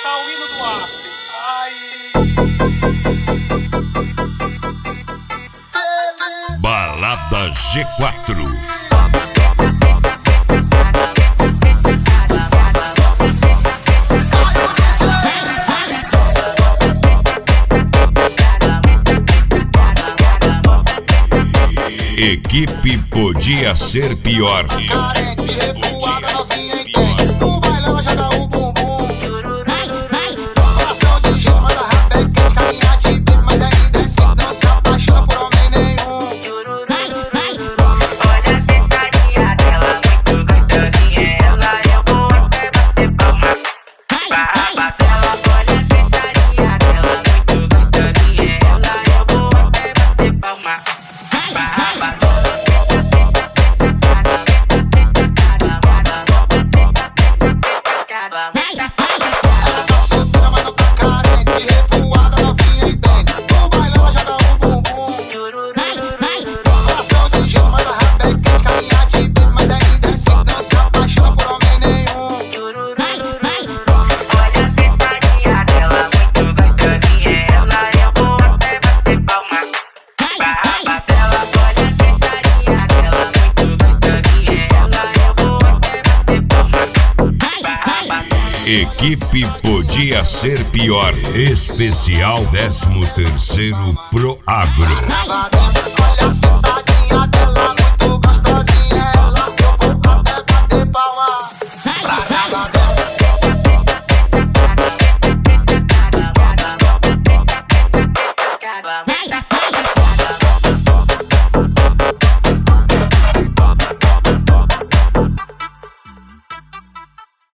começar o hino do Acre. Balada G4. Equipe podia ser pior. Carente, revoada, novinha entende. No baile ela joga o bumbum. Coração de gelo, mas a rapa é quente. Caminha de bico, mas ainda é assim. Não se apaixona por homem nenhum. Olha a sentadinha dela, muito gostosinha. Ela eu vou até bater palma pra raba dela. Olha a sentadinha dela, muito gostosinha. Ela eu vou até bater palma pra raba dela. Ela tá solteira, mas não tá carente. Revoada, novinha entende. No baile ela joga o bumbum. Coração de gelo, mas a rapa é quente. Caminha de bico, mas ainda é assim. Não se apaixona por homem nenhum. Olha a sentadinha dela, muito gostosinha. Ela eu vou até bater palma pra raba dela. Olha a sentadinha dela, muito gostosinha. Ela eu vou até bater palma pra raba dela. Equipe podia ser pior. Especial 13º Pro Agro. Lavada.